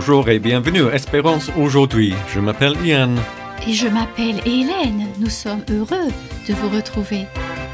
Bonjour et bienvenue à Espérance aujourd'hui. Je m'appelle Ian. Et je m'appelle Hélène. Nous sommes heureux de vous retrouver.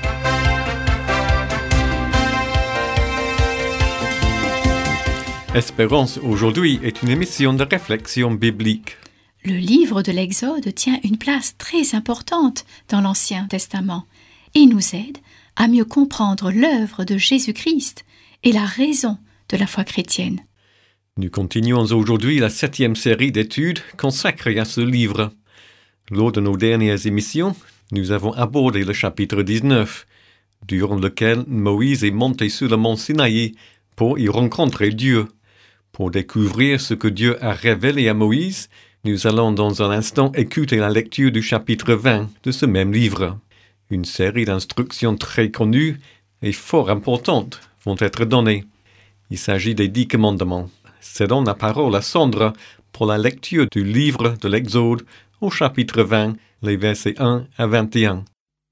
Espérance aujourd'hui est une émission de réflexion biblique. Le livre de l'Exode tient une place très importante dans l'Ancien Testament et nous aide à mieux comprendre l'œuvre de Jésus-Christ et la raison de la foi chrétienne. Nous continuons aujourd'hui la 7e série d'études consacrée à ce livre. Lors de nos dernières émissions, nous avons abordé le chapitre 19, durant lequel Moïse est monté sur le mont Sinaï pour y rencontrer Dieu. Pour découvrir ce que Dieu a révélé à Moïse, nous allons dans un instant écouter la lecture du chapitre 20 de ce même livre. Une série d'instructions très connues et fort importantes vont être données. Il s'agit des 10 commandements. Cédons la parole à Sandra pour la lecture du livre de l'Exode au chapitre 20, les versets 1 à 21.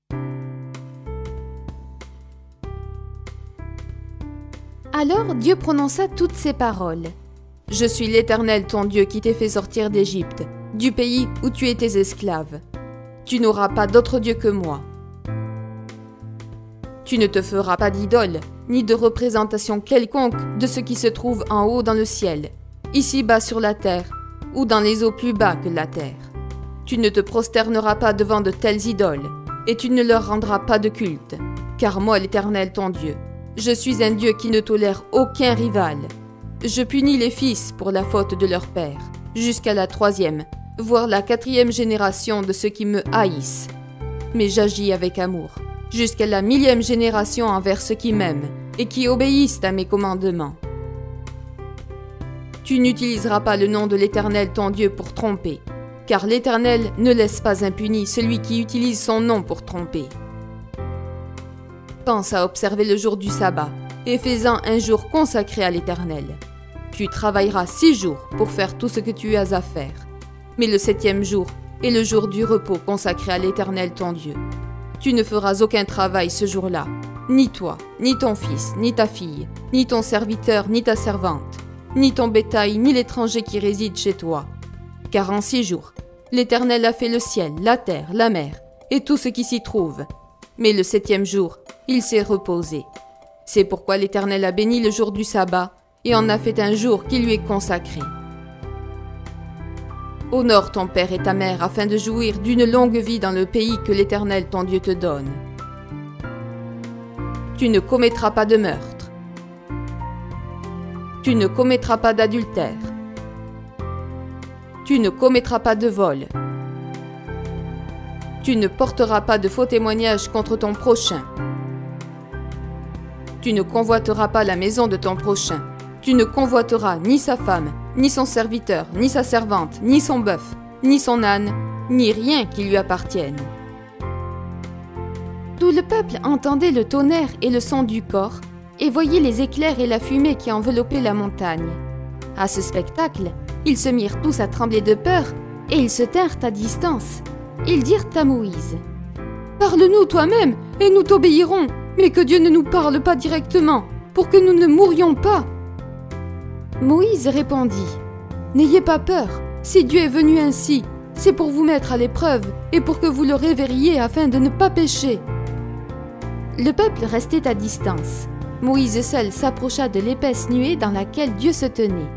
Alors Dieu prononça toutes ces paroles. « Je suis l'Éternel ton Dieu qui t'ai fait sortir d'Égypte, du pays où tu étais esclave. Tu n'auras pas d'autre Dieu que moi. Tu ne te feras pas d'idole, ni de représentation quelconque de ce qui se trouve en haut dans le ciel, ici-bas sur la terre, ou dans les eaux plus bas que la terre. Tu ne te prosterneras pas devant de telles idoles, et tu ne leur rendras pas de culte, car moi, l'Éternel ton Dieu, je suis un Dieu qui ne tolère aucun rival. Je punis les fils pour la faute de leur père, jusqu'à la 3e, voire la 4e génération de ceux qui me haïssent. Mais j'agis avec amour, jusqu'à la 1000e génération envers ceux qui m'aiment et qui obéissent à mes commandements. Tu n'utiliseras pas le nom de l'Éternel ton Dieu pour tromper, car l'Éternel ne laisse pas impuni celui qui utilise son nom pour tromper. Pense à observer le jour du sabbat, et fais-en un jour consacré à l'Éternel. Tu travailleras 6 jours pour faire tout ce que tu as à faire. Mais le 7e jour est le jour du repos consacré à l'Éternel ton Dieu. Tu ne feras aucun travail ce jour-là, ni toi, ni ton fils, ni ta fille, ni ton serviteur, ni ta servante, ni ton bétail, ni l'étranger qui réside chez toi. Car en 6 jours, l'Éternel a fait le ciel, la terre, la mer, et tout ce qui s'y trouve. Mais le 7e jour, il s'est reposé. C'est pourquoi l'Éternel a béni le jour du sabbat et en a fait un jour qui lui est consacré. Honore ton père et ta mère afin de jouir d'une longue vie dans le pays que l'Éternel ton Dieu te donne. Tu ne commettras pas de meurtre. Tu ne commettras pas d'adultère. Tu ne commettras pas de vol. Tu ne porteras pas de faux témoignages contre ton prochain. Tu ne convoiteras pas la maison de ton prochain. Tu ne convoiteras ni sa femme, ni son serviteur, ni sa servante, ni son bœuf, ni son âne, ni rien qui lui appartienne. » Tout le peuple entendait le tonnerre et le son du cor, et voyait les éclairs et la fumée qui enveloppaient la montagne. À ce spectacle, ils se mirent tous à trembler de peur, et ils se tinrent à distance. Ils dirent à Moïse : « Parle-nous toi-même, et nous t'obéirons, mais que Dieu ne nous parle pas directement, pour que nous ne mourions pas. » Moïse répondit : « N'ayez pas peur, si Dieu est venu ainsi, c'est pour vous mettre à l'épreuve et pour que vous le réveilliez afin de ne pas pécher. » Le peuple restait à distance. Moïse seul s'approcha de l'épaisse nuée dans laquelle Dieu se tenait.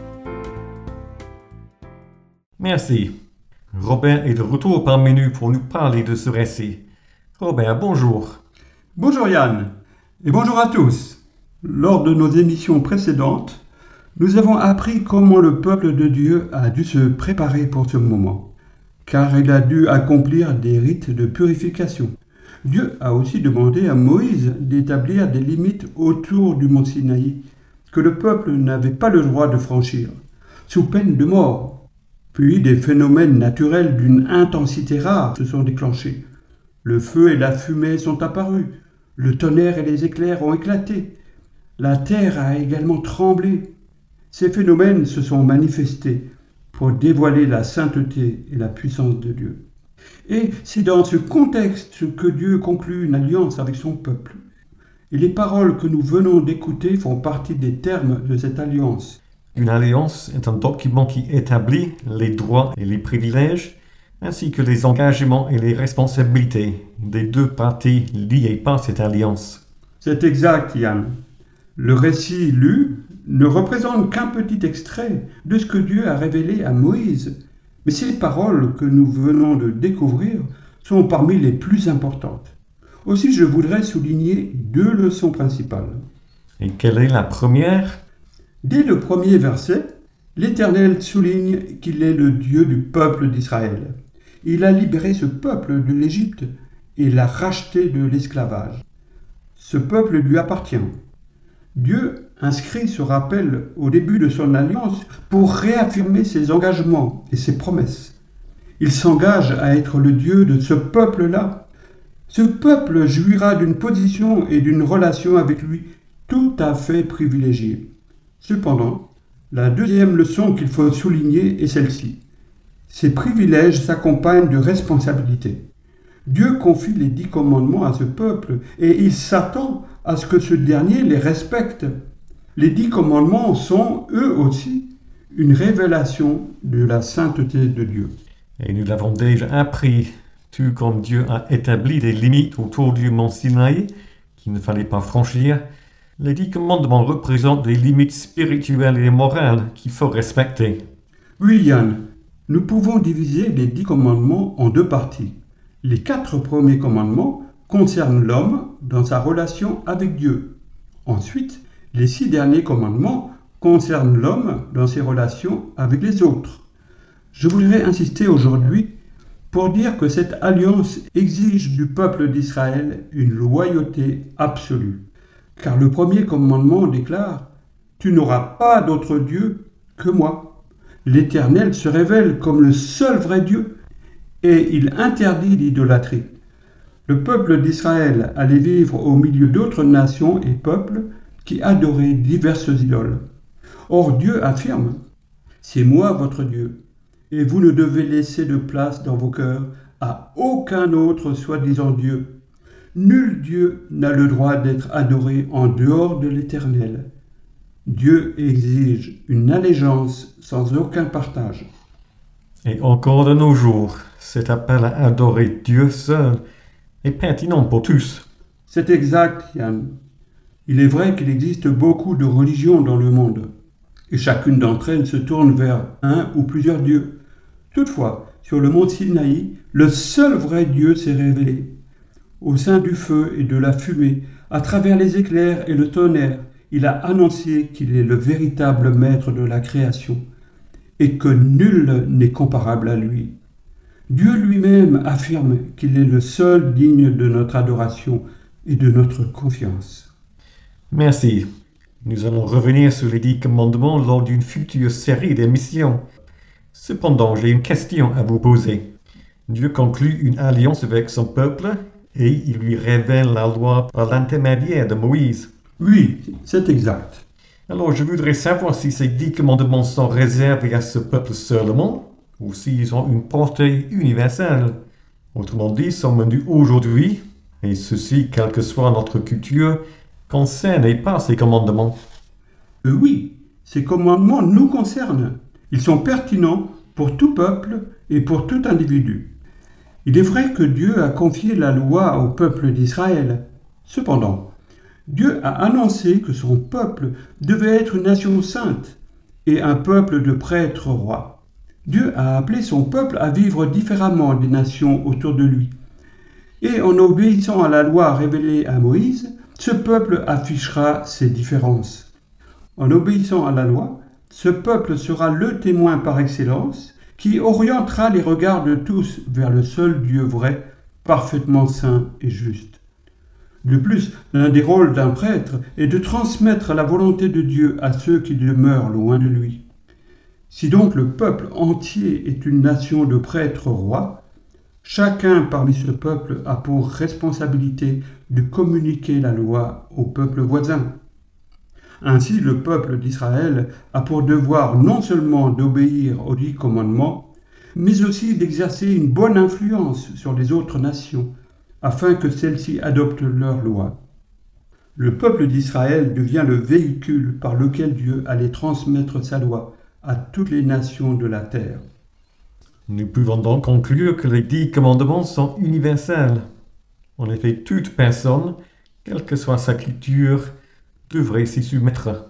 Merci. Robin est de retour parmi nous pour nous parler de ce récit. Robin, bonjour. Bonjour Yann, et bonjour à tous. Lors de nos émissions précédentes, nous avons appris comment le peuple de Dieu a dû se préparer pour ce moment, car il a dû accomplir des rites de purification. Dieu a aussi demandé à Moïse d'établir des limites autour du mont Sinaï que le peuple n'avait pas le droit de franchir, sous peine de mort. Puis des phénomènes naturels d'une intensité rare se sont déclenchés. Le feu et la fumée sont apparus, le tonnerre et les éclairs ont éclaté, la terre a également tremblé. Ces phénomènes se sont manifestés pour dévoiler la sainteté et la puissance de Dieu. Et c'est dans ce contexte que Dieu conclut une alliance avec son peuple. Et les paroles que nous venons d'écouter font partie des termes de cette alliance. Une alliance est un document qui établit les droits et les privilèges, ainsi que les engagements et les responsabilités des deux parties liées par cette alliance. C'est exact, Yann. Le récit lu ne représente qu'un petit extrait de ce que Dieu a révélé à Moïse, mais ces paroles que nous venons de découvrir sont parmi les plus importantes. Aussi, je voudrais souligner 2 leçons principales. Et quelle est la première ? Dès le premier verset, l'Éternel souligne qu'il est le Dieu du peuple d'Israël. Il a libéré ce peuple de l'Égypte et l'a racheté de l'esclavage. Ce peuple lui appartient. Dieu inscrit ce rappel au début de son alliance pour réaffirmer ses engagements et ses promesses. Il s'engage à être le Dieu de ce peuple-là. Ce peuple jouira d'une position et d'une relation avec lui tout à fait privilégiée. Cependant, la deuxième leçon qu'il faut souligner est celle-ci. Ces privilèges s'accompagnent de responsabilités. Dieu confie les 10 commandements à ce peuple et il s'attend à ce que ce dernier les respecte. Les 10 commandements sont, eux aussi, une révélation de la sainteté de Dieu. Et nous l'avons déjà appris, tout comme Dieu a établi des limites autour du mont Sinaï qu'il ne fallait pas franchir, les 10 commandements représentent des limites spirituelles et morales qu'il faut respecter. Oui, Yann, nous pouvons diviser les 10 commandements en 2 parties. Les 4 premiers commandements concernent l'homme dans sa relation avec Dieu. Ensuite, les 6 derniers commandements concernent l'homme dans ses relations avec les autres. Je voudrais insister aujourd'hui pour dire que cette alliance exige du peuple d'Israël une loyauté absolue. Car le premier commandement déclare « Tu n'auras pas d'autre Dieu que moi ». L'Éternel se révèle comme le seul vrai Dieu et il interdit l'idolâtrie. Le peuple d'Israël allait vivre au milieu d'autres nations et peuples qui adoraient diverses idoles. Or Dieu affirme « C'est moi votre Dieu, et vous ne devez laisser de place dans vos cœurs à aucun autre soi-disant Dieu. Nul Dieu n'a le droit d'être adoré en dehors de l'Éternel. Dieu exige une allégeance sans aucun partage. » Et encore de nos jours, cet appel à adorer Dieu seul est pertinent pour tous. C'est exact, Yann. Il est vrai qu'il existe beaucoup de religions dans le monde, et chacune d'entre elles se tourne vers un ou plusieurs dieux. Toutefois, sur le mont Sinaï, le seul vrai Dieu s'est révélé. Au sein du feu et de la fumée, à travers les éclairs et le tonnerre, il a annoncé qu'il est le véritable maître de la création et que nul n'est comparable à lui. Dieu lui-même affirme qu'il est le seul digne de notre adoration et de notre confiance. Merci. Nous allons revenir sur les 10 commandements lors d'une future série d'émissions. Cependant, j'ai une question à vous poser. Dieu conclut une alliance avec son peuple et il lui révèle la loi par l'intermédiaire de Moïse. Oui, c'est exact. Alors, je voudrais savoir si ces 10 commandements sont réservés à ce peuple seulement, ou s'ils ont une portée universelle. Autrement dit, sommes-nous aujourd'hui, et ceci, quelle que soit notre culture, concernés par ces commandements? Oui, ces commandements nous concernent. Ils sont pertinents pour tout peuple et pour tout individu. Il est vrai que Dieu a confié la loi au peuple d'Israël. Cependant, Dieu a annoncé que son peuple devait être une nation sainte et un peuple de prêtres rois. Dieu a appelé son peuple à vivre différemment des nations autour de lui. Et en obéissant à la loi révélée à Moïse, ce peuple affichera ses différences. En obéissant à la loi, ce peuple sera le témoin par excellence qui orientera les regards de tous vers le seul Dieu vrai, parfaitement saint et juste. De plus, l'un des rôles d'un prêtre est de transmettre la volonté de Dieu à ceux qui demeurent loin de lui. Si donc le peuple entier est une nation de prêtres rois, chacun parmi ce peuple a pour responsabilité de communiquer la loi au peuple voisin. Ainsi, le peuple d'Israël a pour devoir non seulement d'obéir aux 10 commandements, mais aussi d'exercer une bonne influence sur les autres nations, afin que celles-ci adoptent leurs lois. Le peuple d'Israël devient le véhicule par lequel Dieu allait transmettre sa loi à toutes les nations de la terre. Nous pouvons donc conclure que les 10 commandements sont universels. En effet, toute personne, quelle que soit sa culture, devrait s'y soumettre.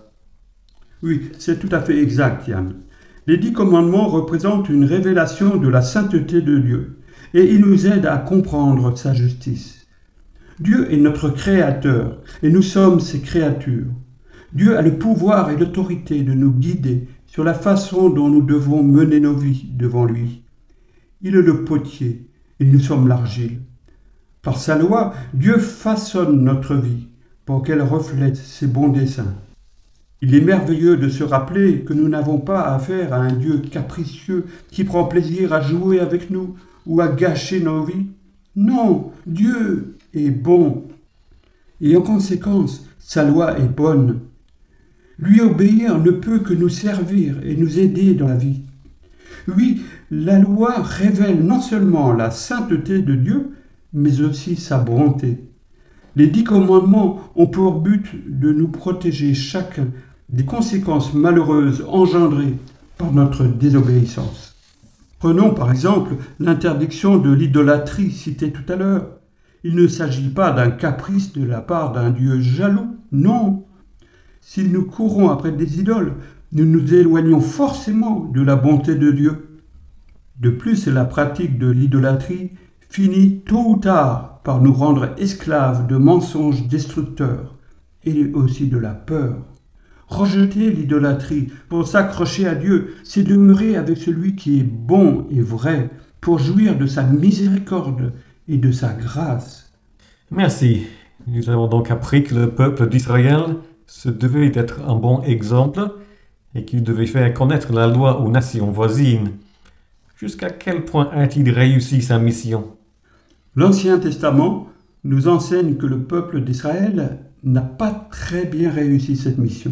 Oui, c'est tout à fait exact, Yann. Les 10 commandements représentent une révélation de la sainteté de Dieu et ils nous aident à comprendre sa justice. Dieu est notre Créateur et nous sommes ses créatures. Dieu a le pouvoir et l'autorité de nous guider sur la façon dont nous devons mener nos vies devant lui. Il est le potier et nous sommes l'argile. Par sa loi, Dieu façonne notre vie pour qu'elle reflète ses bons desseins. Il est merveilleux de se rappeler que nous n'avons pas affaire à un Dieu capricieux qui prend plaisir à jouer avec nous ou à gâcher nos vies. Non, Dieu est bon. Et en conséquence, sa loi est bonne. Lui obéir ne peut que nous servir et nous aider dans la vie. Oui, la loi révèle non seulement la sainteté de Dieu, mais aussi sa bonté. Les 10 commandements ont pour but de nous protéger chacun des conséquences malheureuses engendrées par notre désobéissance. Prenons par exemple l'interdiction de l'idolâtrie citée tout à l'heure. Il ne s'agit pas d'un caprice de la part d'un Dieu jaloux, non. Si nous courons après des idoles, nous nous éloignons forcément de la bonté de Dieu. De plus, la pratique de l'idolâtrie finit tôt ou tard par nous rendre esclaves de mensonges destructeurs et aussi de la peur. Rejeter l'idolâtrie pour s'accrocher à Dieu, c'est demeurer avec celui qui est bon et vrai pour jouir de sa miséricorde et de sa grâce. Merci. Nous avons donc appris que le peuple d'Israël se devait d'être un bon exemple et qu'il devait faire connaître la loi aux nations voisines. Jusqu'à quel point a-t-il réussi sa mission? L'Ancien Testament nous enseigne que le peuple d'Israël n'a pas très bien réussi cette mission.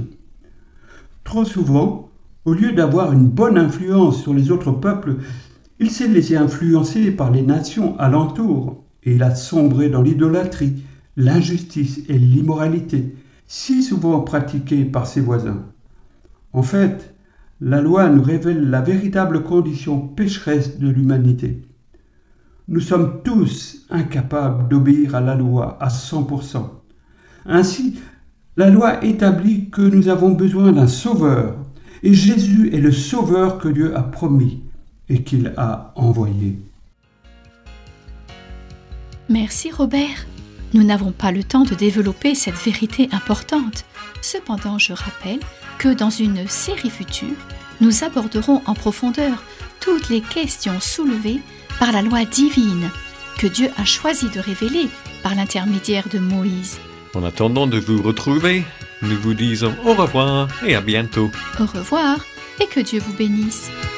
Trop souvent, au lieu d'avoir une bonne influence sur les autres peuples, il s'est laissé influencer par les nations alentours et il a sombré dans l'idolâtrie, l'injustice et l'immoralité, si souvent pratiquées par ses voisins. En fait, la loi nous révèle la véritable condition pécheresse de l'humanité. Nous sommes tous incapables d'obéir à la loi à 100%. Ainsi, la loi établit que nous avons besoin d'un sauveur, et Jésus est le sauveur que Dieu a promis et qu'il a envoyé. Merci Robert. Nous n'avons pas le temps de développer cette vérité importante. Cependant, je rappelle que dans une série future, nous aborderons en profondeur toutes les questions soulevées par la loi divine que Dieu a choisi de révéler par l'intermédiaire de Moïse. En attendant de vous retrouver, nous vous disons au revoir et à bientôt. Au revoir et que Dieu vous bénisse.